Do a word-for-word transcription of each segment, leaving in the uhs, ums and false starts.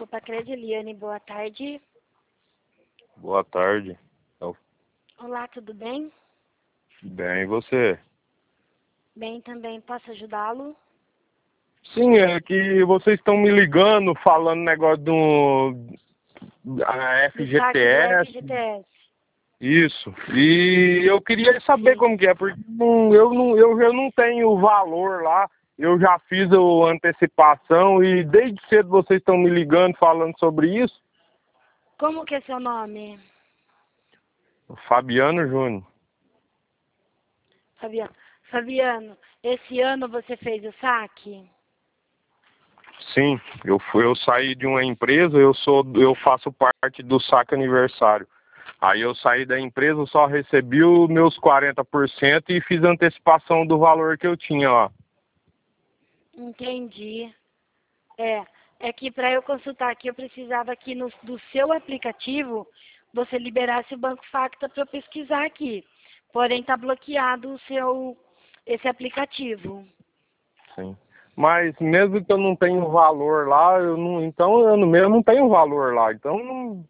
Pacred, Eliane, boa tarde. Boa tarde. Eu... Olá, tudo bem? Bem, e você? Bem também, posso ajudá-lo? Sim, é que vocês estão me ligando, falando negócio do a Do saque do F G T F G T S. S. Isso. E eu queria saber Sim. como que é, porque não, eu, não, eu já não tenho valor lá. Eu já fiz a antecipação e desde cedo vocês estão me ligando, falando sobre isso. Como que é seu nome? Fabiano Júnior. Fabiano. Fabiano, esse ano você fez o saque? Sim, eu fui, eu saí de uma empresa, eu sou, eu faço parte do saque aniversário. Aí eu saí da empresa, só recebi os meus quarenta por cento e fiz a antecipação do valor que eu tinha lá. Entendi. É, é que para eu consultar aqui, eu precisava que no, do seu aplicativo você liberasse o Banco Facta para eu pesquisar aqui. Porém, está bloqueado o seu, esse aplicativo. Sim. Mas mesmo que eu não tenha valor lá, eu não, então eu não- mesmo não tenho valor lá. Então não.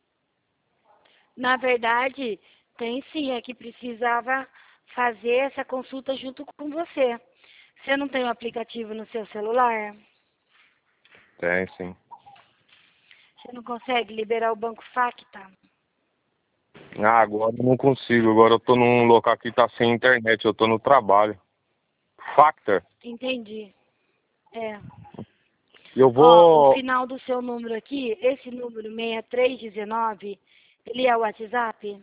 Na verdade, tem sim, é que precisava fazer essa consulta junto com você. Você não tem o aplicativo no seu celular? Tem, sim. Você não consegue liberar o Banco Facta? Ah, agora eu não consigo. Agora eu tô num local que tá sem internet, eu tô no trabalho. Factor. Entendi. É. Eu Ó, o vou. final do seu número aqui, esse número seis três um nove, ele é o WhatsApp?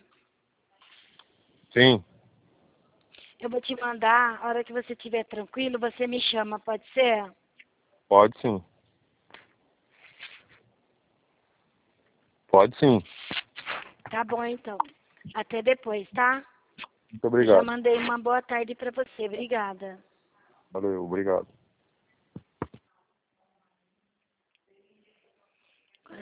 Sim, Eu vou te mandar, a hora que você estiver tranquilo, você me chama, pode ser? pode sim. Pode sim. Tá bom, então. Até depois, tá? Muito Já obrigado. mandei uma boa tarde para você. Obrigada. Valeu, obrigado.